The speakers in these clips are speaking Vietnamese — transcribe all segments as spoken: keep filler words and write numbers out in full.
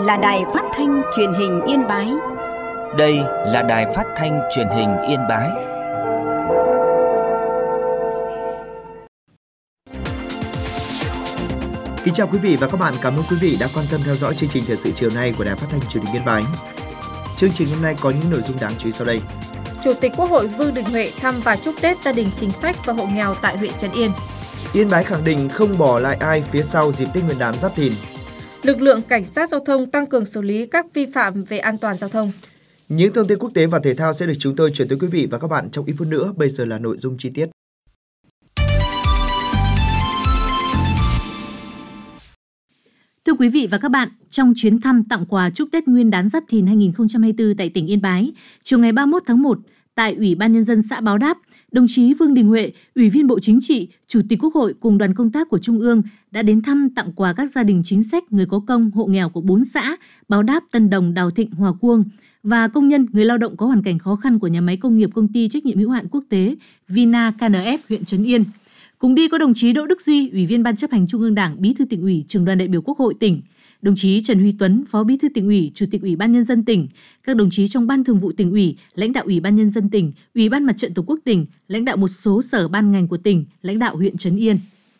là Đài Phát thanh Truyền hình Yên Bái. Đây là Đài Phát thanh Truyền hình Yên Bái. Kính chào quý vị và các bạn, cảm ơn quý vị đã quan tâm theo dõi chương trình thời sự chiều nay của Đài Phát thanh Truyền hình Yên Bái. Chương trình hôm nay có những nội dung đáng chú ý sau đây. Chủ tịch Quốc hội Vương Đình Huệ thăm và chúc Tết gia đình chính sách và hộ nghèo tại huyện Trấn Yên. Yên Bái khẳng định không bỏ lại ai phía sau dịp Tết Nguyên đán Giáp Thìn. Lực lượng cảnh sát giao thông tăng cường xử lý các vi phạm về an toàn giao thông. Những thông tin quốc tế và thể thao sẽ được chúng tôi chuyển tới quý vị và các bạn trong ít phút nữa. Bây giờ là nội dung chi tiết. Thưa quý vị và các bạn, trong chuyến thăm tặng quà chúc Tết Nguyên đán Giáp Thìn hai không hai tư tại tỉnh Yên Bái, chiều ngày ba mươi mốt tháng một, tại Ủy ban Nhân dân xã Báo Đáp, đồng chí Vương Đình Huệ, Ủy viên Bộ Chính trị, Chủ tịch Quốc hội cùng đoàn công tác của Trung ương đã đến thăm tặng quà các gia đình chính sách, người có công, hộ nghèo của bốn xã Báo Đáp, Tân Đồng, Đào Thịnh, Hòa Cuông và công nhân, người lao động có hoàn cảnh khó khăn của nhà máy công nghiệp Công ty trách nhiệm hữu hạn quốc tế Vina ca en ép huyện Trấn Yên. Cùng đi có đồng chí Đỗ Đức Duy, Ủy viên Ban Chấp hành Trung ương Đảng, Bí thư Tỉnh ủy, Trưởng đoàn đại biểu Quốc hội tỉnh, đồng chí Trần Huy Tuấn, Phó Bí thư Tỉnh ủy, Chủ tịch Ủy ban Nhân dân tỉnh, các đồng chí trong Ban Thường vụ Tỉnh ủy, lãnh đạo Ủy ban Nhân dân tỉnh, Ủy ban Mặt trận Tổ quốc tỉnh, lãnh đạo một số sở ban ngành của tỉnh, lãnh đạo huyện Trấn Yên.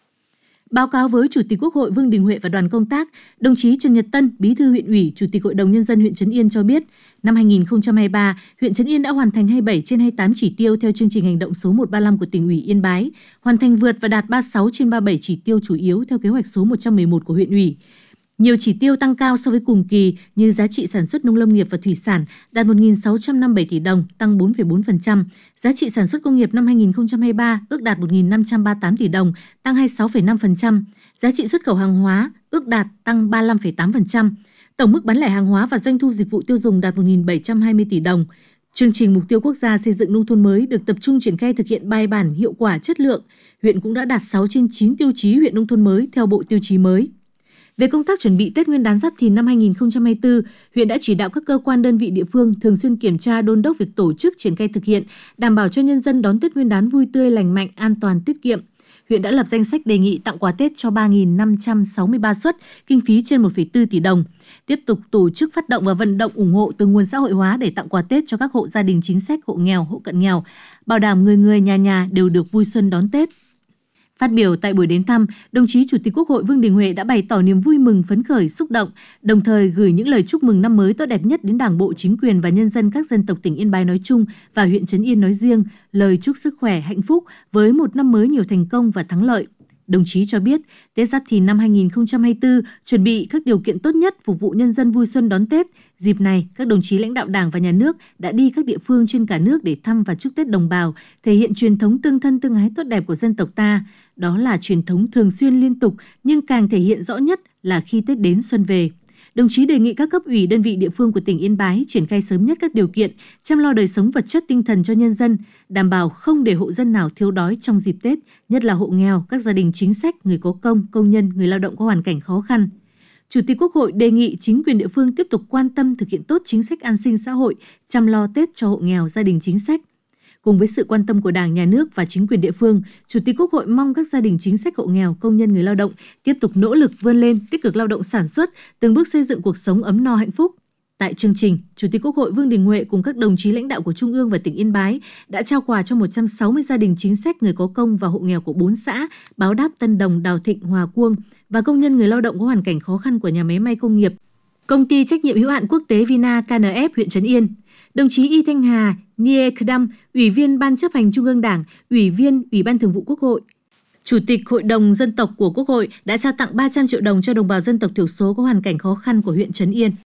Báo cáo với Chủ tịch Quốc hội Vương Đình Huệ và đoàn công tác, đồng chí Trần Nhật Tân, Bí thư huyện ủy, Chủ tịch Hội đồng Nhân dân huyện Trấn Yên cho biết, năm hai không hai ba, huyện Trấn Yên đã hoàn thành hai mươi bảy trên hai mươi tám chỉ tiêu theo chương trình hành động số một trăm ba mươi lăm của Tỉnh ủy Yên Bái, hoàn thành vượt và đạt ba mươi sáu trên ba mươi bảy chỉ tiêu chủ yếu theo kế hoạch số một trăm mười một của huyện ủy. Nhiều chỉ tiêu tăng cao so với cùng kỳ như giá trị sản xuất nông lâm nghiệp và thủy sản đạt một nghìn sáu trăm năm mươi bảy tỷ đồng, tăng bốn phẩy bốn phần trăm. Giá trị sản xuất công nghiệp năm hai không hai ba ước đạt một nghìn năm trăm ba mươi tám tỷ đồng, tăng hai mươi sáu phẩy năm phần trăm. Giá trị xuất khẩu hàng hóa ước đạt tăng ba mươi lăm phẩy tám phần trăm. Tổng mức bán lẻ hàng hóa và doanh thu dịch vụ tiêu dùng đạt một nghìn bảy trăm hai mươi tỷ đồng. Chương trình Mục tiêu Quốc gia xây dựng nông thôn mới được tập trung triển khai thực hiện bài bản, hiệu quả, chất lượng. Huyện cũng đã đạt sáu trên chín tiêu chí huyện nông thôn mới theo bộ tiêu chí mới. Về công tác chuẩn bị Tết Nguyên đán Giáp Thìn năm hai không hai tư, huyện đã chỉ đạo các cơ quan đơn vị địa phương thường xuyên kiểm tra, đôn đốc việc tổ chức, triển khai thực hiện, đảm bảo cho nhân dân đón Tết Nguyên đán vui tươi, lành mạnh, an toàn, tiết kiệm. Huyện đã lập danh sách đề nghị tặng quà Tết cho ba nghìn năm trăm sáu mươi ba suất, kinh phí trên một phẩy bốn tỷ đồng. Tiếp tục tổ chức phát động và vận động ủng hộ từ nguồn xã hội hóa để tặng quà Tết cho các hộ gia đình chính sách, hộ nghèo, hộ cận nghèo, bảo đảm người người, nhà nhà đều được vui xuân đón Tết. Phát biểu tại buổi đến thăm, đồng chí Chủ tịch Quốc hội Vương Đình Huệ đã bày tỏ niềm vui mừng, phấn khởi, xúc động, đồng thời gửi những lời chúc mừng năm mới tốt đẹp nhất đến Đảng bộ, chính quyền và nhân dân các dân tộc tỉnh Yên Bái nói chung và huyện Trấn Yên nói riêng, lời chúc sức khỏe, hạnh phúc với một năm mới nhiều thành công và thắng lợi. Đồng chí cho biết, Tết Giáp Thìn năm hai không hai tư chuẩn bị các điều kiện tốt nhất phục vụ nhân dân vui xuân đón Tết. Dịp này, các đồng chí lãnh đạo Đảng và Nhà nước đã đi các địa phương trên cả nước để thăm và chúc Tết đồng bào, thể hiện truyền thống tương thân tương ái tốt đẹp của dân tộc ta. Đó là truyền thống thường xuyên liên tục, nhưng càng thể hiện rõ nhất là khi Tết đến xuân về. Đồng chí đề nghị các cấp ủy đơn vị địa phương của tỉnh Yên Bái triển khai sớm nhất các điều kiện chăm lo đời sống vật chất tinh thần cho nhân dân, đảm bảo không để hộ dân nào thiếu đói trong dịp Tết, nhất là hộ nghèo, các gia đình chính sách, người có công, công nhân, người lao động có hoàn cảnh khó khăn. Chủ tịch Quốc hội đề nghị chính quyền địa phương tiếp tục quan tâm thực hiện tốt chính sách an sinh xã hội, chăm lo Tết cho hộ nghèo, gia đình chính sách. Cùng với sự quan tâm của Đảng, Nhà nước và chính quyền địa phương, Chủ tịch Quốc hội mong các gia đình chính sách, hộ nghèo, công nhân, người lao động tiếp tục nỗ lực vươn lên, tích cực lao động sản xuất, từng bước xây dựng cuộc sống ấm no hạnh phúc. Tại chương trình, Chủ tịch Quốc hội Vương Đình Huệ cùng các đồng chí lãnh đạo của Trung ương và tỉnh Yên Bái đã trao quà cho một trăm sáu mươi gia đình chính sách, người có công và hộ nghèo của bốn xã Báo Đáp, Tân Đồng, Đào Thịnh, Hòa Cuông và công nhân, người lao động có hoàn cảnh khó khăn của nhà máy may công nghiệp Công ty trách nhiệm hữu hạn quốc tế Vina ca en ép huyện Trấn Yên. Đồng chí Y Thanh Hà Nie Khadam, Ủy viên Ban Chấp hành Trung ương Đảng, Ủy viên Ủy ban Thường vụ Quốc hội, Chủ tịch Hội đồng Dân tộc của Quốc hội đã trao tặng ba trăm triệu đồng cho đồng bào dân tộc thiểu số có hoàn cảnh khó khăn của huyện Trấn Yên.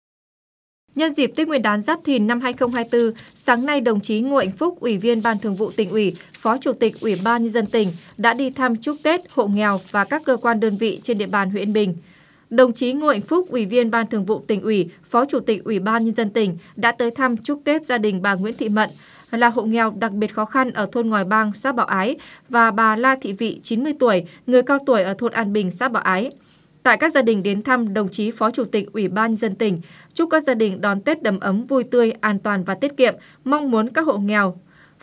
Nhân dịp Tết Nguyên đán Giáp Thìn năm hai không hai tư, sáng nay đồng chí Ngô Anh Phúc, Ủy viên Ban Thường vụ Tỉnh ủy, Phó Chủ tịch Ủy ban Nhân dân tỉnh đã đi thăm chúc Tết hộ nghèo và các cơ quan đơn vị trên địa bàn huyện Yên Bình. Đồng chí Ngô Anh Phúc, Ủy viên Ban Thường vụ Tỉnh ủy, Phó Chủ tịch Ủy ban Nhân dân tỉnh đã tới thăm chúc Tết gia đình bà Nguyễn Thị Mận, là hộ nghèo đặc biệt khó khăn ở thôn Ngòi Bang, xã Bảo Ái, và bà La Thị Vị, chín mươi tuổi, người cao tuổi ở thôn An Bình, xã Bảo Ái. Tại các gia đình đến thăm, đồng chí Phó Chủ tịch Ủy ban Nhân dân tỉnh chúc các gia đình đón Tết đầm ấm, vui tươi, an toàn và tiết kiệm, mong muốn các hộ nghèo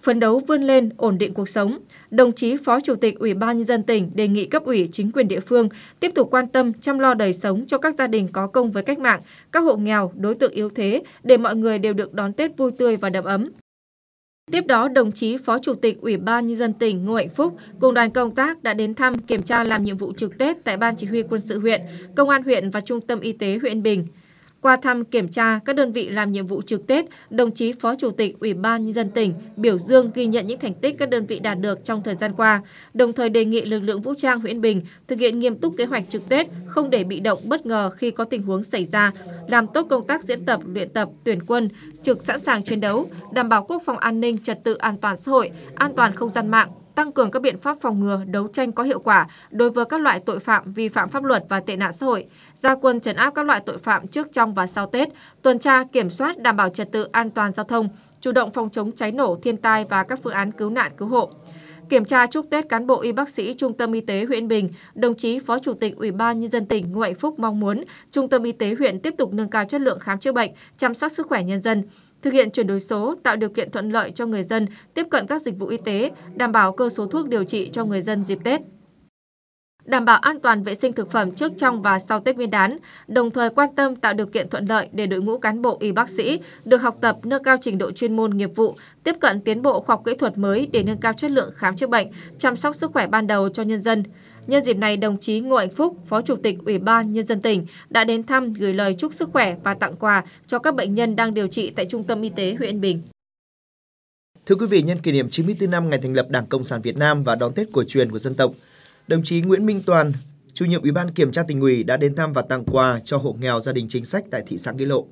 phấn đấu vươn lên, ổn định cuộc sống. Đồng chí Phó Chủ tịch Ủy ban Nhân dân tỉnh đề nghị cấp ủy chính quyền địa phương tiếp tục quan tâm chăm lo đời sống cho các gia đình có công với cách mạng, các hộ nghèo, đối tượng yếu thế để mọi người đều được đón Tết vui tươi và đầm ấm. Tiếp đó, đồng chí Phó Chủ tịch Ủy ban Nhân dân tỉnh Ngô Hạnh Phúc cùng đoàn công tác đã đến thăm kiểm tra làm nhiệm vụ trực Tết tại Ban Chỉ huy Quân sự huyện, Công an huyện và Trung tâm Y tế huyện Yên Bình. Qua thăm kiểm tra các đơn vị làm nhiệm vụ trực Tết, đồng chí Phó Chủ tịch Ủy ban Nhân dân tỉnh biểu dương ghi nhận những thành tích các đơn vị đạt được trong thời gian qua, đồng thời đề nghị lực lượng vũ trang huyện Yên Bình thực hiện nghiêm túc kế hoạch trực Tết, không để bị động bất ngờ khi có tình huống xảy ra, làm tốt công tác diễn tập, luyện tập, tuyển quân, trực sẵn sàng chiến đấu, đảm bảo quốc phòng an ninh, trật tự an toàn xã hội, an toàn không gian mạng, tăng cường các biện pháp phòng ngừa, đấu tranh có hiệu quả đối với các loại tội phạm vi phạm pháp luật và tệ nạn xã hội, ra quân trấn áp các loại tội phạm trước, trong và sau Tết, tuần tra, kiểm soát, đảm bảo trật tự an toàn giao thông, chủ động phòng chống cháy nổ, thiên tai và các phương án cứu nạn cứu hộ. Kiểm tra chúc Tết cán bộ y bác sĩ Trung tâm Y tế huyện Yên Bình, đồng chí Phó Chủ tịch Ủy ban Nhân dân tỉnh Ngô Hạnh Phúc mong muốn Trung tâm Y tế huyện tiếp tục nâng cao chất lượng khám chữa bệnh, chăm sóc sức khỏe nhân dân, thực hiện chuyển đổi số, tạo điều kiện thuận lợi cho người dân tiếp cận các dịch vụ y tế, đảm bảo cơ số thuốc điều trị cho người dân dịp Tết. Đảm bảo an toàn vệ sinh thực phẩm trước, trong và sau Tết Nguyên đán, đồng thời quan tâm tạo điều kiện thuận lợi để đội ngũ cán bộ y bác sĩ được học tập, nâng cao trình độ chuyên môn nghiệp vụ, tiếp cận tiến bộ khoa học kỹ thuật mới để nâng cao chất lượng khám chữa bệnh, chăm sóc sức khỏe ban đầu cho nhân dân. Nhân dịp này, đồng chí Ngô Hạnh Phúc, Phó Chủ tịch Ủy ban Nhân dân tỉnh đã đến thăm, gửi lời chúc sức khỏe và tặng quà cho các bệnh nhân đang điều trị tại Trung tâm Y tế huyện Yên Bình. Thưa quý vị, nhân kỷ niệm chín mươi tư năm ngày thành lập Đảng Cộng sản Việt Nam và đón Tết cổ truyền của dân tộc, đồng chí Nguyễn Minh Toàn, Chủ nhiệm Ủy ban Kiểm tra Tỉnh ủy đã đến thăm và tặng quà cho hộ nghèo gia đình chính sách tại thị xã Nghĩa Lộ.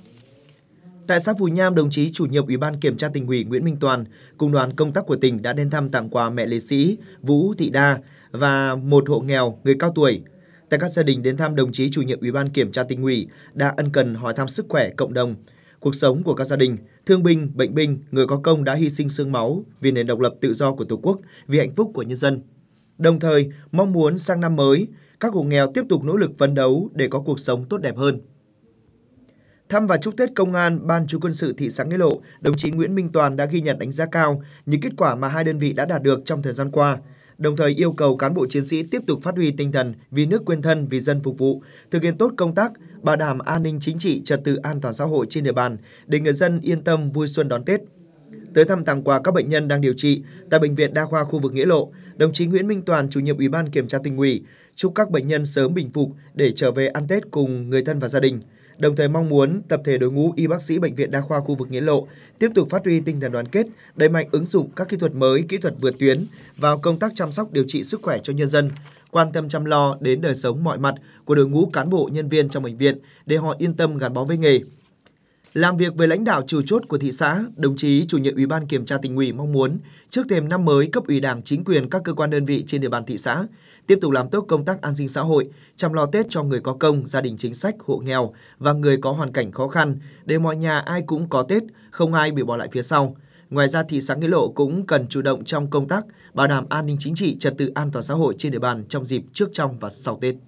Tại xã Phù Nham, đồng chí Chủ nhiệm Ủy ban Kiểm tra Tỉnh ủy Nguyễn Minh Toàn cùng đoàn công tác của tỉnh đã đến thăm tặng quà mẹ liệt sĩ Vũ Thị Đa và một hộ nghèo người cao tuổi. Tại các gia đình đến thăm, đồng chí Chủ nhiệm Ủy ban Kiểm tra Tỉnh ủy đã ân cần hỏi thăm sức khỏe cộng đồng, cuộc sống của các gia đình, thương binh, bệnh binh, người có công đã hy sinh xương máu vì nền độc lập tự do của Tổ quốc, vì hạnh phúc của nhân dân. Đồng thời, mong muốn sang năm mới, các hộ nghèo tiếp tục nỗ lực phấn đấu để có cuộc sống tốt đẹp hơn. Thăm và chúc Tết Công an, Ban Chỉ huy Quân sự thị xã Nghĩa Lộ, đồng chí Nguyễn Minh Toàn đã ghi nhận đánh giá cao những kết quả mà hai đơn vị đã đạt được trong thời gian qua, đồng thời yêu cầu cán bộ chiến sĩ tiếp tục phát huy tinh thần vì nước quên thân, vì dân phục vụ, thực hiện tốt công tác bảo đảm an ninh chính trị, trật tự an toàn xã hội trên địa bàn để người dân yên tâm vui xuân đón Tết. Tới thăm tặng quà các bệnh nhân đang điều trị tại Bệnh viện Đa khoa khu vực Nghĩa Lộ, đồng chí Nguyễn Minh Toàn, Chủ nhiệm Ủy ban Kiểm tra Tỉnh ủy, chúc các bệnh nhân sớm bình phục để trở về ăn Tết cùng người thân và gia đình. Đồng thời mong muốn tập thể đội ngũ y bác sĩ Bệnh viện Đa khoa khu vực Nghĩa Lộ tiếp tục phát huy tinh thần đoàn kết, đẩy mạnh ứng dụng các kỹ thuật mới, kỹ thuật vượt tuyến vào công tác chăm sóc điều trị sức khỏe cho nhân dân, quan tâm chăm lo đến đời sống mọi mặt của đội ngũ cán bộ nhân viên trong bệnh viện để họ yên tâm gắn bó với nghề. Làm việc với lãnh đạo chủ chốt của thị xã, đồng chí Chủ nhiệm Ủy ban Kiểm tra Tỉnh ủy mong muốn trước thềm năm mới, cấp ủy Đảng, chính quyền các cơ quan đơn vị trên địa bàn thị xã tiếp tục làm tốt công tác an sinh xã hội, chăm lo Tết cho người có công, gia đình chính sách, hộ nghèo và người có hoàn cảnh khó khăn để mọi nhà ai cũng có Tết, không ai bị bỏ lại phía sau. Ngoài ra, thị xã Nghĩa Lộ cũng cần chủ động trong công tác bảo đảm an ninh chính trị, trật tự an toàn xã hội trên địa bàn trong dịp trước, trong và sau Tết.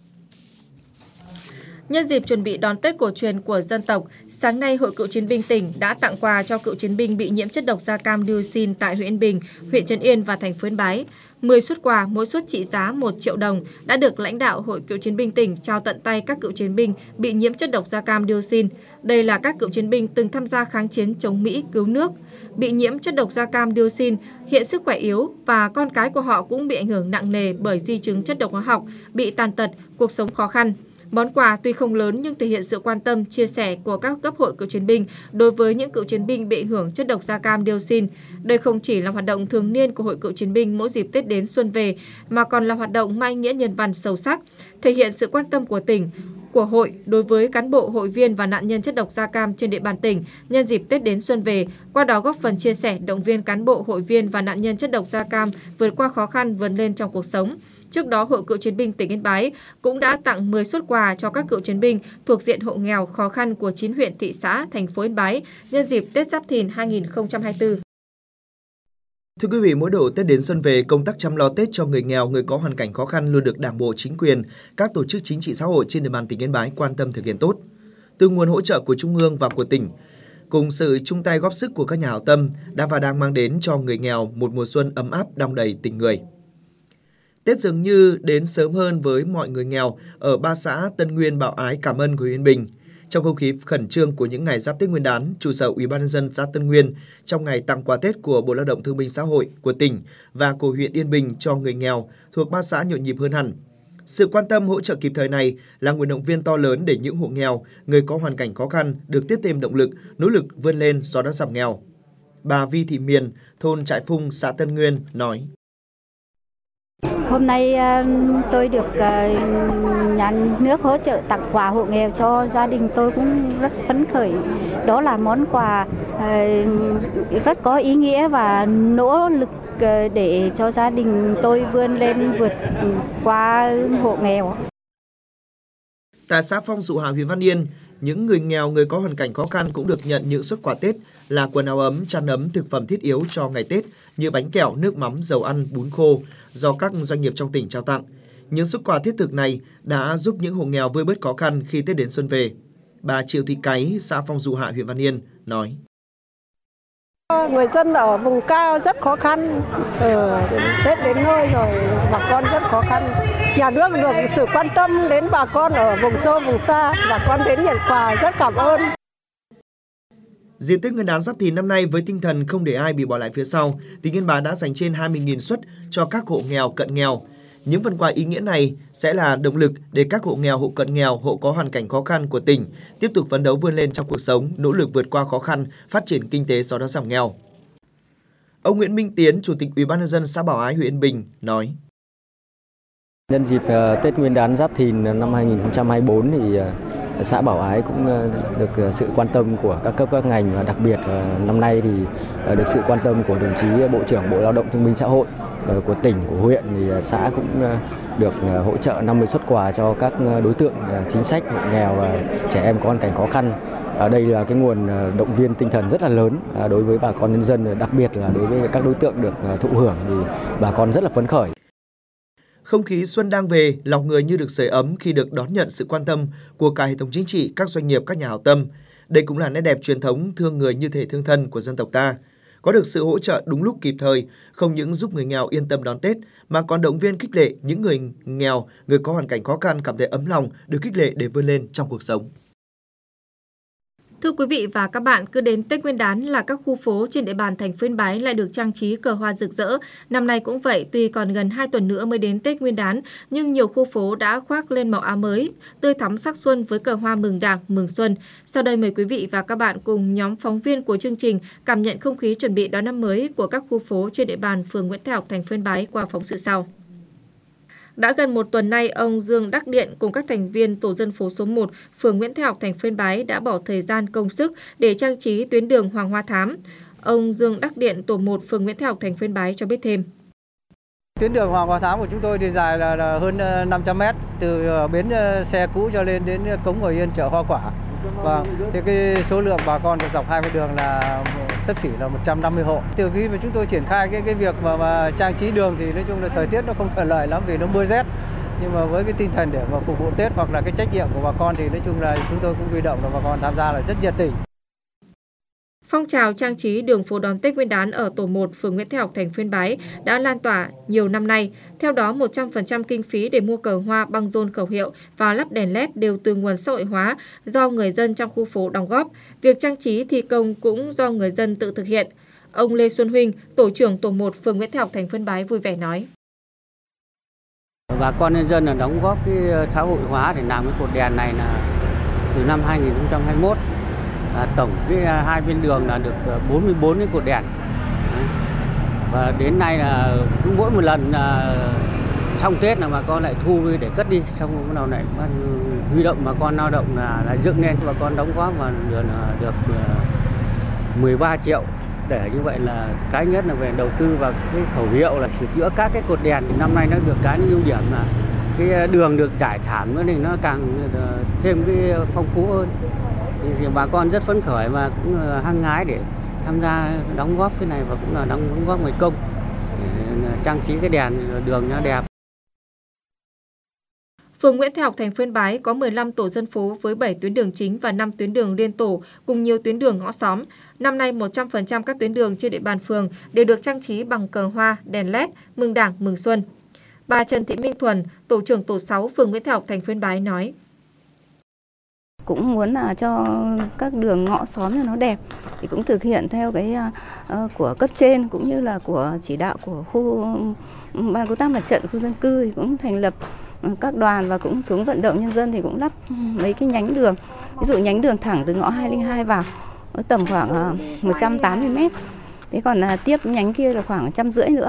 Nhân dịp chuẩn bị đón Tết cổ truyền của dân tộc, sáng nay Hội Cựu chiến binh tỉnh đã tặng quà cho cựu chiến binh bị nhiễm chất độc da cam dioxin tại huyện Yên Bình, huyện Trấn Yên và thành phố Yên Bái. mười suất quà, mỗi suất trị giá một triệu đồng đã được lãnh đạo Hội Cựu chiến binh tỉnh trao tận tay các cựu chiến binh bị nhiễm chất độc da cam dioxin. Đây là các cựu chiến binh từng tham gia kháng chiến chống Mỹ cứu nước, bị nhiễm chất độc da cam dioxin, hiện sức khỏe yếu và con cái của họ cũng bị ảnh hưởng nặng nề bởi di chứng chất độc hóa học, bị tàn tật, cuộc sống khó khăn. Món quà tuy không lớn nhưng thể hiện sự quan tâm, chia sẻ của các cấp hội cựu chiến binh đối với những cựu chiến binh bị ảnh hưởng chất độc da cam dioxin. Đây không chỉ là hoạt động thường niên của Hội Cựu chiến binh mỗi dịp Tết đến xuân về, mà còn là hoạt động mang ý nghĩa nhân văn sâu sắc, thể hiện sự quan tâm của tỉnh, của hội đối với cán bộ, hội viên và nạn nhân chất độc da cam trên địa bàn tỉnh nhân dịp Tết đến xuân về, qua đó góp phần chia sẻ, động viên cán bộ, hội viên và nạn nhân chất độc da cam vượt qua khó khăn, vươn lên trong cuộc sống. Trước đó, Hội Cựu chiến binh tỉnh Yên Bái cũng đã tặng mười suất quà cho các cựu chiến binh thuộc diện hộ nghèo khó khăn của chín huyện, thị xã, thành phố Yên Bái nhân dịp Tết Giáp Thìn hai nghìn không trăm hai mươi tư. Thưa quý vị, mỗi độ Tết đến xuân về, công tác chăm lo Tết cho người nghèo, người có hoàn cảnh khó khăn luôn được Đảng bộ, chính quyền, các tổ chức chính trị xã hội trên địa bàn tỉnh Yên Bái quan tâm thực hiện tốt. Từ nguồn hỗ trợ của Trung ương và của tỉnh, cùng sự chung tay góp sức của các nhà hảo tâm đã và đang mang đến cho người nghèo một mùa xuân ấm áp đong đầy tình người. Tết dường như đến sớm hơn với mọi người nghèo ở ba xã Tân Nguyên, Bảo Ái, Cảm Ân của huyện Yên Bình. Trong không khí khẩn trương của những ngày giáp Tết Nguyên đán, trụ sở Ủy ban nhân dân xã Tân Nguyên trong ngày tặng quà Tết của Bộ Lao động Thương binh Xã hội của tỉnh và của huyện Yên Bình cho người nghèo thuộc ba xã nhộn nhịp hơn hẳn. Sự quan tâm hỗ trợ kịp thời này là nguồn động viên to lớn để những hộ nghèo, người có hoàn cảnh khó khăn được tiếp thêm động lực, nỗ lực vươn lên xóa đói giảm nghèo. Bà Vi Thị Miền, thôn Trại Phung, xã Tân Nguyên nói: Hôm nay tôi được nhà nước hỗ trợ tặng quà hộ nghèo cho gia đình, tôi cũng rất phấn khởi. Đó là món quà rất có ý nghĩa và nỗ lực để cho gia đình tôi vươn lên vượt qua hộ nghèo. Tại xã Phong Dụ Hạ, huyện Văn Yên, những người nghèo, người có hoàn cảnh khó khăn cũng được nhận những suất quà Tết là quần áo ấm, chăn ấm, thực phẩm thiết yếu cho ngày Tết như bánh kẹo, nước mắm, dầu ăn, bún khô do các doanh nghiệp trong tỉnh trao tặng. Những suất quà thiết thực này đã giúp những hộ nghèo vơi bớt khó khăn khi Tết đến xuân về. Bà Triệu Thị Cái, xã Phong Dụ Hạ, huyện Văn Yên nói: Người dân ở vùng cao rất khó khăn, ừ, Tết đến nơi rồi bà con rất khó khăn. Nhà nước được sự quan tâm đến bà con ở vùng sâu vùng xa, bà con đến nhận quà rất cảm ơn. Dịp Tết Nguyên đán Giáp Thìn năm nay với tinh thần không để ai bị bỏ lại phía sau, tỉnh Yên Bái đã dành trên hai mươi nghìn suất cho các hộ nghèo, cận nghèo. Những phần quà ý nghĩa này sẽ là động lực để các hộ nghèo, hộ cận nghèo, hộ có hoàn cảnh khó khăn của tỉnh tiếp tục phấn đấu vươn lên trong cuộc sống, nỗ lực vượt qua khó khăn, phát triển kinh tế xóa đói giảm nghèo. Ông Nguyễn Minh Tiến, Chủ tịch Ủy ban nhân dân xã Bảo Ái, huyện Yên Bình nói: Nhân dịp Tết Nguyên đán Giáp Thìn năm hai nghìn không trăm hai mươi tư thì xã Bảo Ái cũng được sự quan tâm của các cấp các ngành, và đặc biệt năm nay thì được sự quan tâm của đồng chí Bộ trưởng Bộ Lao động Thương binh Xã hội của tỉnh, của huyện, thì xã cũng được hỗ trợ năm mươi suất quà cho các đối tượng chính sách, hộ nghèo và trẻ em có hoàn cảnh khó khăn. Ở đây là cái nguồn động viên tinh thần rất là lớn đối với bà con nhân dân, đặc biệt là đối với các đối tượng được thụ hưởng thì bà con rất là phấn khởi. Không khí xuân đang về, lòng người như được sưởi ấm khi được đón nhận sự quan tâm của cả hệ thống chính trị, các doanh nghiệp, các nhà hảo tâm. Đây cũng là nét đẹp truyền thống thương người như thể thương thân của dân tộc ta. Có được sự hỗ trợ đúng lúc kịp thời, không những giúp người nghèo yên tâm đón Tết, mà còn động viên khích lệ những người nghèo, người có hoàn cảnh khó khăn cảm thấy ấm lòng, được khích lệ để vươn lên trong cuộc sống. Thưa quý vị và các bạn, cứ đến Tết Nguyên đán là các khu phố trên địa bàn thành phố Yên Bái lại được trang trí cờ hoa rực rỡ. Năm nay cũng vậy, tuy còn gần hai tuần nữa mới đến Tết Nguyên đán, nhưng nhiều khu phố đã khoác lên màu áo mới, tươi thắm sắc xuân với cờ hoa mừng Đảng, mừng xuân. Sau đây mời quý vị và các bạn cùng nhóm phóng viên của chương trình cảm nhận không khí chuẩn bị đón năm mới của các khu phố trên địa bàn phường Nguyễn Thái Học, thành phố Yên Bái qua phóng sự sau. Đã gần một tuần nay, ông Dương Đắc Điện cùng các thành viên tổ dân phố số một, phường Nguyễn Thái Học, thành phố Yên Bái đã bỏ thời gian công sức để trang trí tuyến đường Hoàng Hoa Thám. Ông Dương Đắc Điện, tổ một, phường Nguyễn Thái Học, thành phố Yên Bái cho biết thêm. Tuyến đường Hoàng Hoa Thám của chúng tôi thì dài là, là hơn năm trăm mét, từ bến xe cũ cho lên đến cống Ngồi Yên chợ hoa quả. Và thì cái số lượng bà con dọc hai bên đường là xấp xỉ là một trăm năm mươi hộ. Từ khi mà chúng tôi triển khai cái cái việc mà, mà trang trí đường thì nói chung là thời tiết nó không thuận lợi lắm vì nó mưa rét. Nhưng mà với cái tinh thần để mà phục vụ Tết hoặc là cái trách nhiệm của bà con thì nói chung là chúng tôi cũng huy động là bà con tham gia là rất nhiệt tình. Phong trào trang trí đường phố đón Tết Nguyên đán ở tổ một, phường Nguyễn Thái Học, thành phố Yên Bái đã lan tỏa nhiều năm nay. Theo đó, một trăm phần trăm kinh phí để mua cờ hoa, băng rôn khẩu hiệu và lắp đèn led đều từ nguồn xã hội hóa do người dân trong khu phố đóng góp. Việc trang trí thi công cũng do người dân tự thực hiện. Ông Lê Xuân Huynh, tổ trưởng tổ một, phường Nguyễn Thái Học, thành phố Yên Bái vui vẻ nói: Bà con nhân dân là đóng góp cái xã hội hóa để làm cái cột đèn này là từ năm hai nghìn không trăm hai mươi mốt. À, tổng cái hai bên đường là được bốn mươi bốn cái cột đèn. Đấy. Và đến nay là cứ mỗi một lần là xong Tết là bà con lại thu để cất đi, xong bắt đầu lại huy động bà con lao động là, là dựng lên, bà con đóng góp và được, được mười ba triệu. Để như vậy là cái nhất là về đầu tư vào cái khẩu hiệu là sửa chữa các cái cột đèn. Năm nay nó được cái ưu điểm là cái đường được giải thảm nữa thì nó càng thêm cái phong phú hơn. Thì bà con rất phấn khởi và cũng hăng hái để tham gia đóng góp cái này và cũng là đóng góp người công để trang trí cái đèn đường nó đẹp. Phường Nguyễn Thái Học, thành phố Yên Bái có mười lăm tổ dân phố với bảy tuyến đường chính và năm tuyến đường liên tổ cùng nhiều tuyến đường ngõ xóm. Năm nay, một trăm phần trăm các tuyến đường trên địa bàn phường đều được trang trí bằng cờ hoa, đèn led, mừng Đảng, mừng Xuân. Bà Trần Thị Minh Thuần, tổ trưởng tổ sáu phường Nguyễn Thái Học, thành phố Yên Bái nói: Cũng muốn là cho các đường ngõ xóm cho nó đẹp thì cũng thực hiện theo cái uh, của cấp trên cũng như là của chỉ đạo của khu ban công tác mặt trận khu dân cư thì cũng thành lập các đoàn và cũng xuống vận động nhân dân thì cũng lắp mấy cái nhánh đường. Ví dụ nhánh đường thẳng từ ngõ hai không hai vào tầm khoảng uh, một trăm tám mươi mét. Thế còn uh, tiếp nhánh kia là khoảng một trăm rưỡi nữa.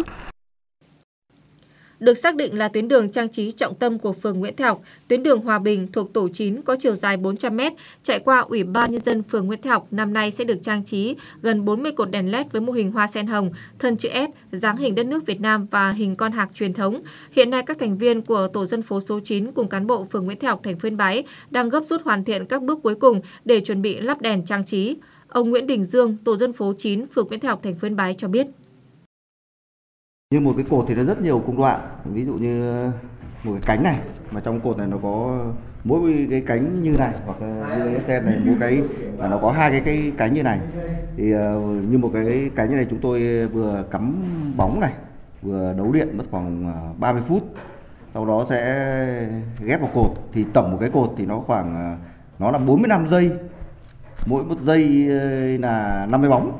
Được xác định là tuyến đường trang trí trọng tâm của phường Nguyễn Thái Học, tuyến đường Hòa Bình thuộc tổ chín có chiều dài bốn trăm mét, chạy qua Ủy ban Nhân dân phường Nguyễn Thái Học năm nay sẽ được trang trí gần bốn mươi cột đèn led với mô hình hoa sen hồng, thân chữ S, dáng hình đất nước Việt Nam và hình con hạc truyền thống. Hiện nay các thành viên của tổ dân phố số chín cùng cán bộ phường Nguyễn Thái Học, thành phố Yên Bái đang gấp rút hoàn thiện các bước cuối cùng để chuẩn bị lắp đèn trang trí. Ông Nguyễn Đình Dương, tổ dân phố chín phường Nguyễn Thái Học, thành phố Yên Bái cho biết. Như một cái cột thì nó rất nhiều công đoạn, ví dụ như một cái cánh này, mà trong cột này nó có mỗi cái cánh như này, hoặc như cái sen này, mỗi cái và nó có hai cái, cái cánh như này. Thì uh, như một cái cánh như này chúng tôi vừa cắm bóng này, vừa đấu điện mất khoảng ba mươi phút. Sau đó sẽ ghép vào cột, thì tổng một cái cột thì nó khoảng nó là bốn mươi lăm giây. Mỗi một giây là năm mươi bóng.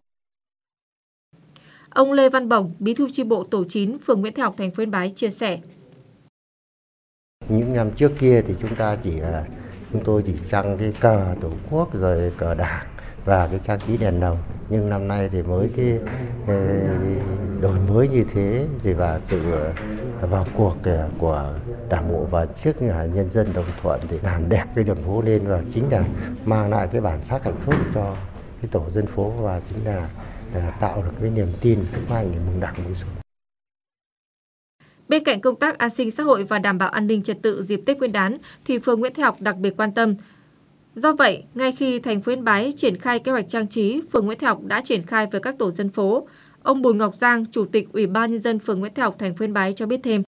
Ông Lê Văn Bổng, bí thư chi bộ tổ chín phường Nguyễn Thái Học, thành phố Yên Bái chia sẻ: Những năm trước kia thì chúng ta chỉ chúng tôi chỉ trăng cái cờ Tổ quốc rồi cờ Đảng và cái trang trí đèn lồng, nhưng năm nay thì mới cái đổi mới như thế thì và sự vào cuộc của Đảng bộ và trước là nhân dân đồng thuận thì làm đẹp cái đường phố lên và chính là mang lại cái bản sắc hạnh phúc cho cái tổ dân phố và chính là tạo được cái niềm tin, sức mạnh để mừng Đảng mừng Xuân. Bên cạnh công tác an sinh xã hội và đảm bảo an ninh trật tự dịp Tết Nguyên đán, thì phường Nguyễn Thái Học đặc biệt quan tâm. Do vậy, ngay khi thành phố Yên Bái triển khai kế hoạch trang trí, phường Nguyễn Thái Học đã triển khai với các tổ dân phố. Ông Bùi Ngọc Giang, Chủ tịch Ủy ban Nhân dân phường Nguyễn Thái Học, thành phố Yên Bái cho biết thêm.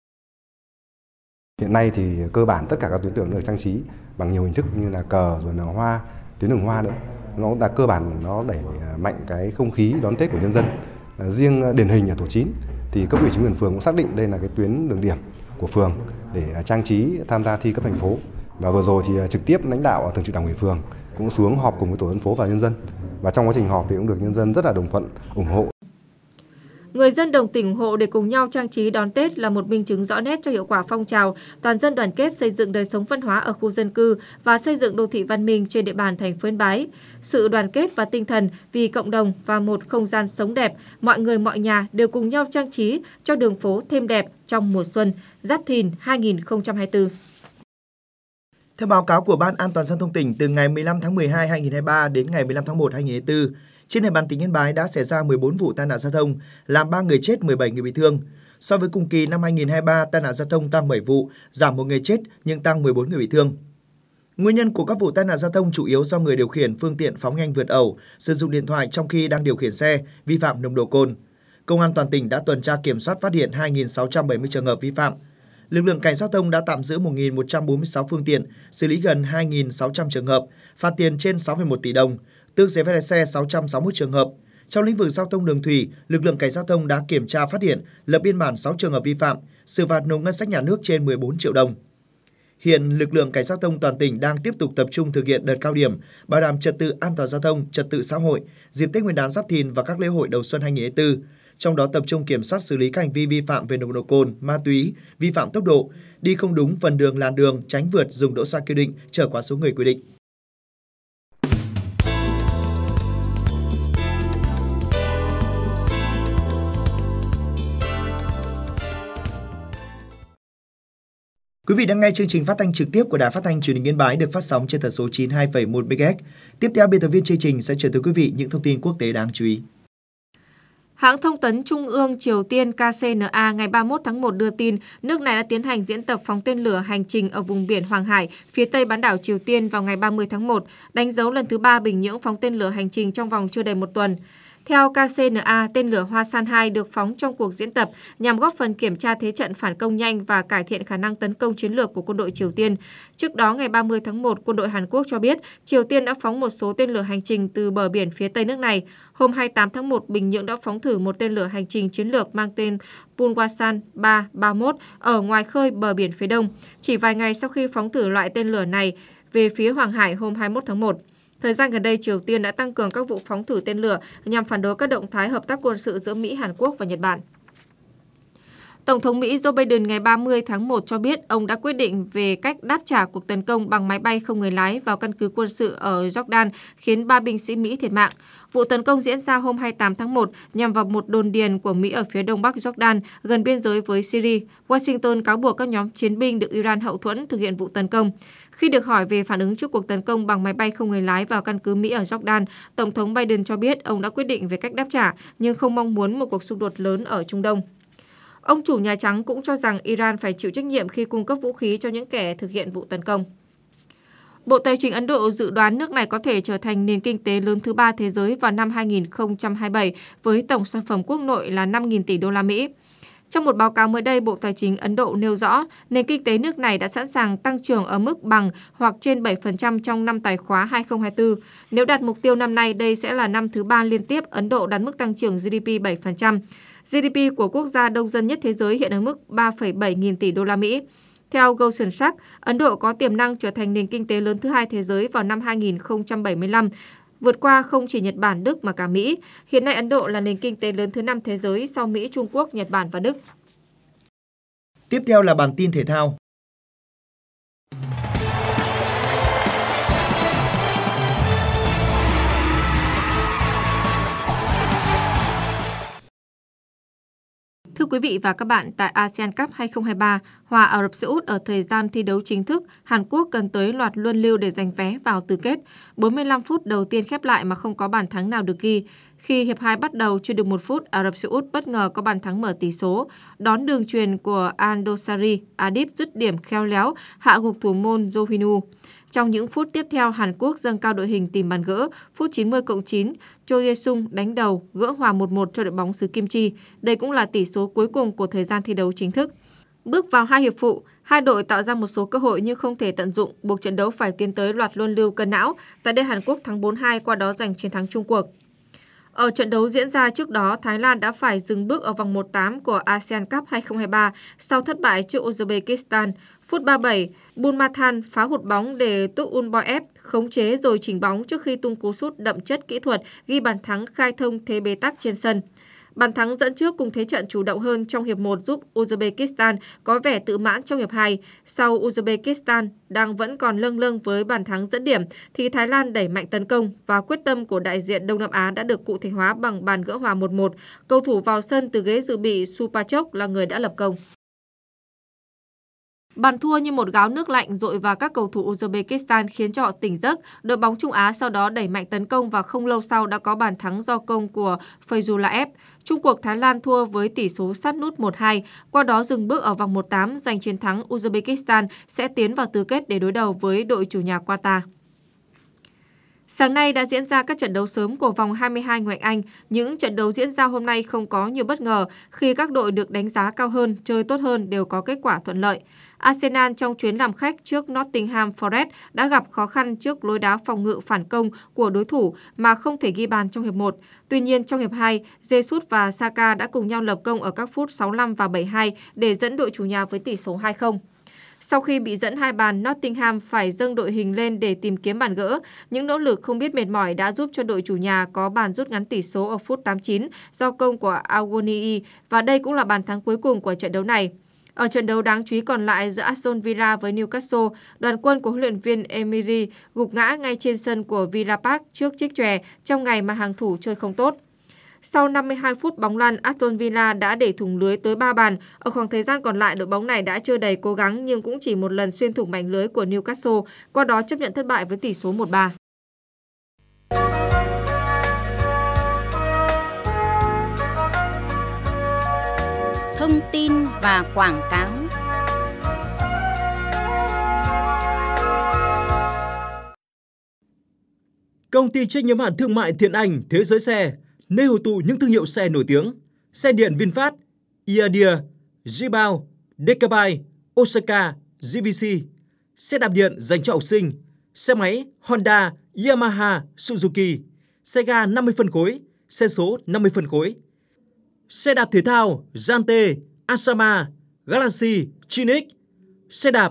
Hiện nay thì cơ bản tất cả các tuyến đường được trang trí bằng nhiều hình thức như là cờ rồi là hoa, tuyến đường hoa nữa. Nó đã cơ bản nó đẩy mạnh cái không khí đón Tết của nhân dân. Riêng điển hình ở tổ chín thì cấp ủy chính quyền phường cũng xác định đây là cái tuyến đường điểm của phường để trang trí tham gia thi cấp thành phố. Và vừa rồi thì trực tiếp lãnh đạo thường trực Đảng ủy phường cũng xuống họp cùng với tổ dân phố và nhân dân. Và trong quá trình họp thì cũng được nhân dân rất là đồng thuận, ủng hộ. Người dân đồng tình ủng hộ để cùng nhau trang trí đón Tết là một minh chứng rõ nét cho hiệu quả phong trào toàn dân đoàn kết xây dựng đời sống văn hóa ở khu dân cư và xây dựng đô thị văn minh trên địa bàn thành phố Yên Bái. Sự đoàn kết và tinh thần vì cộng đồng và một không gian sống đẹp, mọi người mọi nhà đều cùng nhau trang trí cho đường phố thêm đẹp trong mùa xuân Giáp Thìn hai không hai tư. Theo báo cáo của Ban An toàn giao thông tỉnh, từ ngày mười lăm tháng mười hai năm hai nghìn không trăm hai mươi ba đến ngày mười lăm tháng một năm hai nghìn không trăm hai mươi tư, trên địa bàn tỉnh Yên Bái đã xảy ra mười bốn vụ tai nạn giao thông, làm ba người chết, mười bảy người bị thương. So với cùng kỳ năm hai nghìn không trăm hai mươi ba, tai nạn giao thông tăng bảy vụ, giảm một người chết nhưng tăng mười bốn người bị thương. Nguyên nhân của các vụ tai nạn giao thông chủ yếu do người điều khiển phương tiện phóng nhanh vượt ẩu, sử dụng điện thoại trong khi đang điều khiển xe, vi phạm nồng độ cồn. Công an toàn tỉnh đã tuần tra kiểm soát phát hiện hai nghìn sáu trăm bảy mươi trường hợp vi phạm. Lực lượng cảnh sát giao thông đã tạm giữ một nghìn một trăm bốn mươi sáu phương tiện, xử lý gần hai nghìn sáu trăm trường hợp, phạt tiền trên sáu phẩy một tỷ đồng, tước giấy phép lái xe sáu trăm sáu mươi mốt trường hợp. Trong lĩnh vực giao thông đường thủy, lực lượng cảnh sát giao thông đã kiểm tra phát hiện, lập biên bản sáu trường hợp vi phạm, xử phạt nộp ngân sách nhà nước trên mười bốn triệu đồng. Hiện lực lượng cảnh sát giao thông toàn tỉnh đang tiếp tục tập trung thực hiện đợt cao điểm, bảo đảm trật tự an toàn giao thông, trật tự xã hội dịp Tết Nguyên đán Giáp Thìn và các lễ hội đầu xuân hai nghìn không trăm hai mươi tư. Trong đó tập trung kiểm soát xử lý các hành vi vi phạm về nồng độ cồn, ma túy, vi phạm tốc độ, đi không đúng phần đường làn đường, tránh vượt, dừng đỗ sai quy định, trở quá số người quy định. Quý vị đang nghe chương trình phát thanh trực tiếp của Đài Phát thanh Truyền hình Yên Bái được phát sóng trên tần số chín mươi hai phẩy một mê ga héc. Tiếp theo, biên tập viên chương trình sẽ chuyển tới quý vị những thông tin quốc tế đáng chú ý. Hãng thông tấn Trung ương Triều Tiên K C N A ngày ba mươi mốt tháng một đưa tin nước này đã tiến hành diễn tập phóng tên lửa hành trình ở vùng biển Hoàng Hải, phía tây bán đảo Triều Tiên vào ngày ba mươi tháng một, đánh dấu lần thứ ba Bình Nhưỡng phóng tên lửa hành trình trong vòng chưa đầy một tuần. Theo ca xê en a, tên lửa Hoa San hai được phóng trong cuộc diễn tập nhằm góp phần kiểm tra thế trận phản công nhanh và cải thiện khả năng tấn công chiến lược của quân đội Triều Tiên. Trước đó, ngày ba mươi tháng một, quân đội Hàn Quốc cho biết Triều Tiên đã phóng một số tên lửa hành trình từ bờ biển phía tây nước này. Hôm hai mươi tám tháng một, Bình Nhưỡng đã phóng thử một tên lửa hành trình chiến lược mang tên Punwasan ba ba mốt ở ngoài khơi bờ biển phía đông, chỉ vài ngày sau khi phóng thử loại tên lửa này về phía Hoàng Hải hôm hai mươi mốt tháng một. Thời gian gần đây, Triều Tiên đã tăng cường các vụ phóng thử tên lửa nhằm phản đối các động thái hợp tác quân sự giữa Mỹ, Hàn Quốc và Nhật Bản. Tổng thống Mỹ Joe Biden ngày ba mươi tháng một cho biết ông đã quyết định về cách đáp trả cuộc tấn công bằng máy bay không người lái vào căn cứ quân sự ở Jordan, khiến ba binh sĩ Mỹ thiệt mạng. Vụ tấn công diễn ra hôm hai mươi tám tháng một nhằm vào một đồn điền của Mỹ ở phía đông bắc Jordan, gần biên giới với Syria. Washington cáo buộc các nhóm chiến binh được Iran hậu thuẫn thực hiện vụ tấn công. Khi được hỏi về phản ứng trước cuộc tấn công bằng máy bay không người lái vào căn cứ Mỹ ở Jordan, Tổng thống Biden cho biết ông đã quyết định về cách đáp trả, nhưng không mong muốn một cuộc xung đột lớn ở Trung Đông. Ông chủ Nhà Trắng cũng cho rằng Iran phải chịu trách nhiệm khi cung cấp vũ khí cho những kẻ thực hiện vụ tấn công. Bộ Tài chính Ấn Độ dự đoán nước này có thể trở thành nền kinh tế lớn thứ ba thế giới vào năm hai nghìn không trăm hai mươi bảy với tổng sản phẩm quốc nội là năm nghìn tỷ đô la Mỹ. Trong một báo cáo mới đây, Bộ Tài chính Ấn Độ nêu rõ nền kinh tế nước này đã sẵn sàng tăng trưởng ở mức bằng hoặc trên bảy phần trăm trong năm tài khóa hai nghìn không trăm hai mươi tư. Nếu đạt mục tiêu năm nay, đây sẽ là năm thứ ba liên tiếp Ấn Độ đạt mức tăng trưởng giê đê pê bảy phần trăm. giê đê pê của quốc gia đông dân nhất thế giới hiện ở mức ba phẩy bảy nghìn tỷ đô la Mỹ. Theo Goldman Sachs, Ấn Độ có tiềm năng trở thành nền kinh tế lớn thứ hai thế giới vào năm hai nghìn không trăm bảy mươi lăm, vượt qua không chỉ Nhật Bản, Đức mà cả Mỹ. Hiện nay Ấn Độ là nền kinh tế lớn thứ năm thế giới sau Mỹ, Trung Quốc, Nhật Bản và Đức. Tiếp theo là bản tin thể thao. Thưa quý vị và các bạn, tại a sê an Cup hai không hai ba, hòa Ả Rập Xê Út ở thời gian thi đấu chính thức, Hàn Quốc cần tới loạt luân lưu để giành vé vào tứ kết. bốn mươi lăm phút đầu tiên khép lại mà không có bàn thắng nào được ghi. Khi hiệp hai bắt đầu chưa được một phút, Ả Rập Xê Út bất ngờ có bàn thắng mở tỷ số. Đón đường chuyền của Al-Dosari, Adib dứt điểm khéo léo, hạ gục thủ môn Jo Hyun-woo. Trong những phút tiếp theo, Hàn Quốc dâng cao đội hình tìm bàn gỡ. Phút chín mươi cộng chín, Cho Ye-sung đánh đầu, gỡ hòa một một cho đội bóng xứ Kim Chi. Đây cũng là tỷ số cuối cùng của thời gian thi đấu chính thức. Bước vào hai hiệp phụ, hai đội tạo ra một số cơ hội nhưng không thể tận dụng, buộc trận đấu phải tiến tới loạt luân lưu cân não. Tại đây Hàn Quốc thắng bốn hai, qua đó giành chiến thắng chung cuộc. Ở trận đấu diễn ra trước đó, Thái Lan đã phải dừng bước ở vòng một tám của a sê an Cup hai không hai ba sau thất bại trước Uzbekistan. Phút ba mươi bảy, Bulmathan phá hụt bóng để Tukhunboyev khống chế rồi chỉnh bóng trước khi tung cú sút đậm chất kỹ thuật ghi bàn thắng khai thông thế bế tắc trên sân. Bàn thắng dẫn trước cùng thế trận chủ động hơn trong hiệp một giúp Uzbekistan có vẻ tự mãn trong hiệp hai. Sau Uzbekistan đang vẫn còn lâng lâng với bàn thắng dẫn điểm, thì Thái Lan đẩy mạnh tấn công và quyết tâm của đại diện Đông Nam Á đã được cụ thể hóa bằng bàn gỡ hòa một một. Cầu thủ vào sân từ ghế dự bị Supachok là người đã lập công. Bàn thua như một gáo nước lạnh dội vào các cầu thủ Uzbekistan khiến cho họ tỉnh giấc. Đội bóng Trung Á sau đó đẩy mạnh tấn công và không lâu sau đã có bàn thắng do công của Feyzulaev. Chung cuộc Thái Lan thua với tỷ số sát nút một hai, qua đó dừng bước ở vòng một tám, giành chiến thắng. Uzbekistan sẽ tiến vào tứ kết để đối đầu với đội chủ nhà Qatar. Sáng nay đã diễn ra các trận đấu sớm của vòng hai mươi hai ngoại hạng Anh. Những trận đấu diễn ra hôm nay không có nhiều bất ngờ khi các đội được đánh giá cao hơn, chơi tốt hơn đều có kết quả thuận lợi. Arsenal trong chuyến làm khách trước Nottingham Forest đã gặp khó khăn trước lối đá phòng ngự phản công của đối thủ mà không thể ghi bàn trong hiệp một. Tuy nhiên trong hiệp hai, Jesus và Saka đã cùng nhau lập công ở các phút sáu mươi lăm và bảy mươi hai để dẫn đội chủ nhà với tỷ số hai không. Sau khi bị dẫn hai bàn, Nottingham phải dâng đội hình lên để tìm kiếm bàn gỡ. Những nỗ lực không biết mệt mỏi đã giúp cho đội chủ nhà có bàn rút ngắn tỷ số ở phút tám mươi chín do công của Awoniyi, và đây cũng là bàn thắng cuối cùng của trận đấu này. Ở trận đấu đáng chú ý còn lại giữa Aston Villa với Newcastle, đoàn quân của huấn luyện viên Emery gục ngã ngay trên sân của Villa Park trước chiếc chòe trong ngày mà hàng thủ chơi không tốt. Sau năm mươi hai phút bóng lăn, Aston Villa đã để thủng lưới tới ba bàn. Ở khoảng thời gian còn lại, đội bóng này đã chơi đầy cố gắng nhưng cũng chỉ một lần xuyên thủng mảnh lưới của Newcastle, qua đó chấp nhận thất bại với tỷ số một ba. Thông tin và quảng cáo. Công ty trách nhiệm hữu hạn thương mại Thiện Anh Thế Giới Xe nơi hội tụ những thương hiệu xe nổi tiếng, xe điện VinFast, Iadia, Jibao, Decabai, Osaka, giê vê xê, xe đạp điện dành cho học sinh, xe máy Honda, Yamaha, Suzuki, xe ga năm mươi phân khối, xe số năm mươi phân khối, xe đạp thể thao Yante, Asama, Galaxy, Chinix, xe đạp.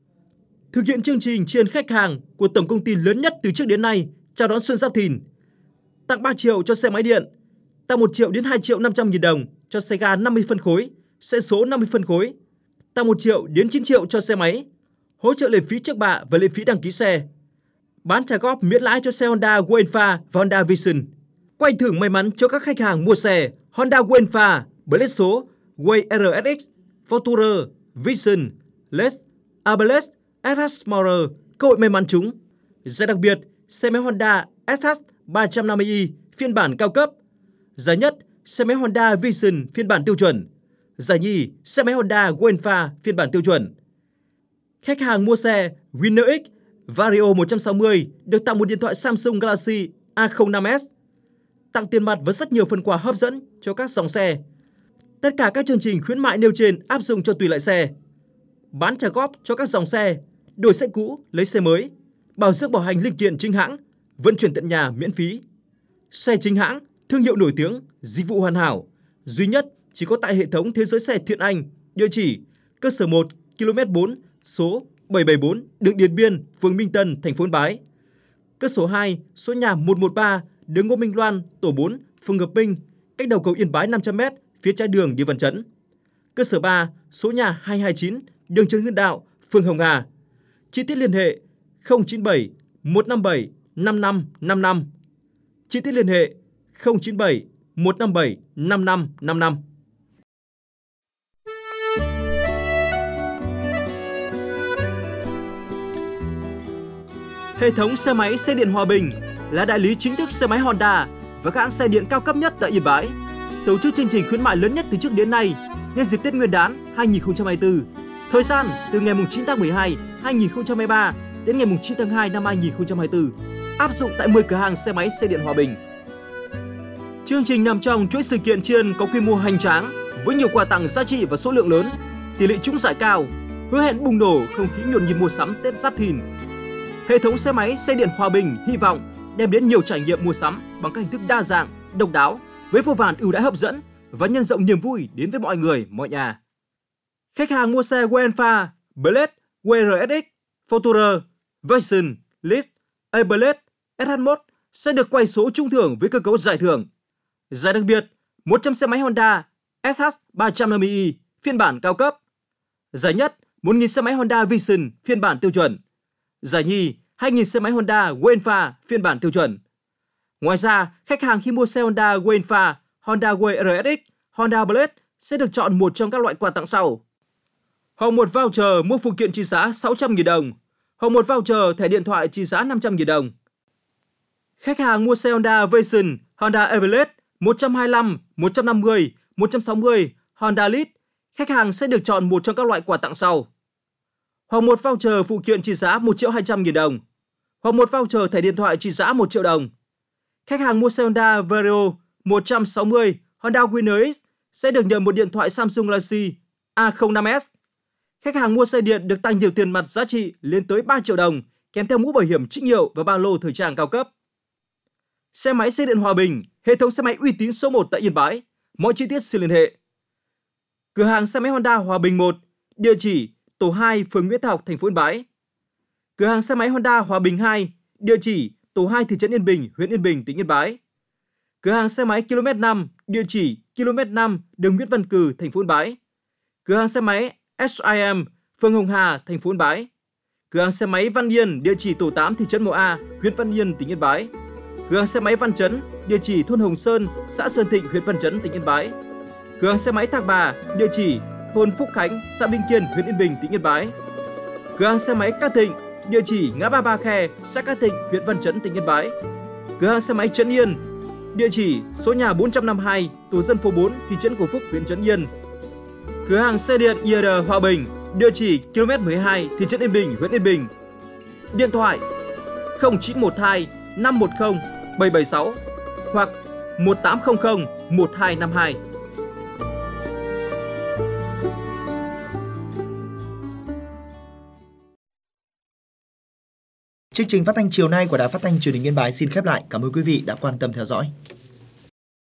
Thực hiện chương trình tri ân khách hàng của tổng công ty lớn nhất từ trước đến nay chào đón Xuân Giáp Thìn, tặng ba triệu cho xe máy điện, tặng một triệu đến hai triệu năm trăm nghìn đồng cho xe ga năm mươi phân khối, xe số năm mươi phân khối, tặng một triệu đến chín triệu cho xe máy, hỗ trợ lệ phí trước bạ và lệ phí đăng ký xe, bán trả góp miễn lãi cho xe Honda Wainfa và Honda Vision, quay thưởng may mắn cho các khách hàng mua xe Honda Wainfa, Blade số Way rờ ét ích, Fortuner, Vision, Lex, Ablex, ét hát Explorer, cơ hội may mắn trúng. Giải đặc biệt, xe máy Honda ét hát ba trăm năm mươi i phiên bản cao cấp. Giải nhất, xe máy Honda Vision phiên bản tiêu chuẩn. Giải nhì, xe máy Honda Wainfa phiên bản tiêu chuẩn. Khách hàng mua xe Winner X Vario một trăm sáu mươi được tặng một điện thoại Samsung Galaxy A không năm S, tặng tiền mặt với rất nhiều phần quà hấp dẫn cho các dòng xe. Tất cả các chương trình khuyến mại nêu trên áp dụng cho tùy loại xe. Bán trả góp cho các dòng xe, đổi xe cũ lấy xe mới, bảo dưỡng bảo hành linh kiện chính hãng, vận chuyển tận nhà miễn phí. Xe chính hãng, thương hiệu nổi tiếng, dịch vụ hoàn hảo, duy nhất chỉ có tại hệ thống Thế giới xe Thiện Anh, địa chỉ cơ sở một, ki lô mét bốn, số bảy bảy bốn, đường Điện Biên, phường Minh Tân, thành phố Yên Bái. Cơ sở hai, số nhà một một ba, đường Ngô Minh Loan, tổ bốn, phường Hợp Minh, cách đầu cầu Yên Bái năm trăm mét, phía trái đường đi Văn Chấn. Cơ sở ba, số nhà hai hai chín, đường Trần Hưng Đạo, phường Hồng Hà. Chi tiết liên hệ không chín bảy một năm bảy năm năm năm năm. Chi tiết liên hệ không chín bảy một năm bảy năm năm năm năm. Hệ thống xe máy xe điện Hòa Bình là đại lý chính thức xe máy Honda và các hãng xe điện cao cấp nhất tại Yên Bái, tổ chức chương trình khuyến mại lớn nhất từ trước đến nay nhân dịp Tết Nguyên đán hai nghìn không trăm hai mươi tư. Thời gian từ ngày chín tháng mười hai năm hai nghìn không trăm hai mươi ba đến ngày chín tháng hai năm hai nghìn không trăm hai mươi tư, áp dụng tại mười cửa hàng xe máy xe điện Hòa Bình. Chương trình nằm trong chuỗi sự kiện tri ân có quy mô hoành tráng với nhiều quà tặng giá trị và số lượng lớn, tỷ lệ trúng giải cao, hứa hẹn bùng nổ không khí nhộn nhịp mua sắm Tết Giáp Thìn. Hệ thống xe máy xe điện Hòa Bình hy vọng đem đến nhiều trải nghiệm mua sắm bằng các hình thức đa dạng, độc đáo với vô vàn ưu đãi hấp dẫn và nhân rộng niềm vui đến với mọi người, mọi nhà. Khách hàng mua xe Wainfa, Blade, vê rờ ét ích, Fortuner, Vision, Lex, Ablex, ét hát một sẽ được quay số trúng thưởng với cơ cấu giải thưởng. Giải đặc biệt, một trăm xe máy Honda ét hát ba trăm năm mươi i phiên bản cao cấp. Giải nhất, một nghìn xe máy Honda Vision phiên bản tiêu chuẩn. Giải nhì, hai nghìn xe máy Honda Wainfa phiên bản tiêu chuẩn. Ngoài ra, khách hàng khi mua xe Honda Wainfa, Honda vê rờ ét ích, Honda Blade sẽ được chọn một trong các loại quà tặng sau: hoặc một voucher mua phụ kiện trị giá sáu trăm nghìn đồng, hoặc một voucher thẻ điện thoại trị giá năm trăm nghìn đồng. Khách hàng mua xe Honda Vision, Honda Ablex một trăm hai mươi lăm, một trăm năm mươi, một trăm sáu mươi, Honda Lead, khách hàng sẽ được chọn một trong các loại quà tặng sau: hoặc một voucher phụ kiện trị giá một triệu hai trăm nghìn đồng, hoặc một voucher thẻ điện thoại trị giá một triệu đồng. Khách hàng mua xe Honda Vario một trăm sáu mươi, Honda Winner X sẽ được nhận một điện thoại Samsung Galaxy A không năm S. Khách hàng mua xe điện được tăng nhiều tiền mặt giá trị lên tới ba triệu đồng, kèm theo mũ bảo hiểm trích hiệu và ba lô thời trang cao cấp. Xe máy xe điện Hòa Bình, hệ thống xe máy uy tín số một tại Yên Bái. Mọi chi tiết xin liên hệ. Cửa hàng xe máy Honda Hòa Bình một, địa chỉ tổ hai, phường Nguyễn Thái Học, thành phố Yên Bái. Cửa hàng xe máy Honda Hòa Bình hai, địa chỉ tổ hai, thị trấn Yên Bình, huyện Yên Bình, tỉnh Yên Bái. Cửa hàng xe máy ki lô mét năm, địa chỉ ki lô mét năm, đường Nguyễn Văn Cừ, thành phố Yên Bái. Cửa hàng xe máy ét i em, phường Hồng Hà, thành phố Yên Bái. Cửa hàng xe máy Văn Yên, địa chỉ tổ tám, thị trấn Mộ A, huyện Văn Yên, tỉnh Yên Bái. Cửa hàng xe máy Văn Chấn, địa chỉ thôn Hồng Sơn, xã Sơn Thịnh, huyện Văn Chấn, tỉnh Yên Bái. Cửa hàng xe máy Thác Bà, địa chỉ thôn Phúc Khánh, xã Bình Kiên, huyện Yên Bình, tỉnh Yên Bái. Cửa hàng xe máy Cát Thịnh, địa chỉ ngã ba Ba Khe, xã Cát Thịnh, huyện Văn Chấn, tỉnh Yên Bái. Cửa hàng xe máy Trấn Yên, địa chỉ số nhà bốn trăm năm mươi hai, tổ dân phố bốn, thị trấn Cổ Phúc, huyện Trấn Yên. Cửa hàng xe điện i rờ Hòa Bình, địa chỉ ki lô mét mười hai, thị trấn Yên Bình, huyện Yên Bình. Điện thoại không chín một hai năm một không bảy bảy sáu hoặc một tám không không một hai năm hai. Chương trình phát thanh chiều nay của Đài Phát thanh Truyền hình Yên Bái xin khép lại. Cảm ơn quý vị đã quan tâm theo dõi.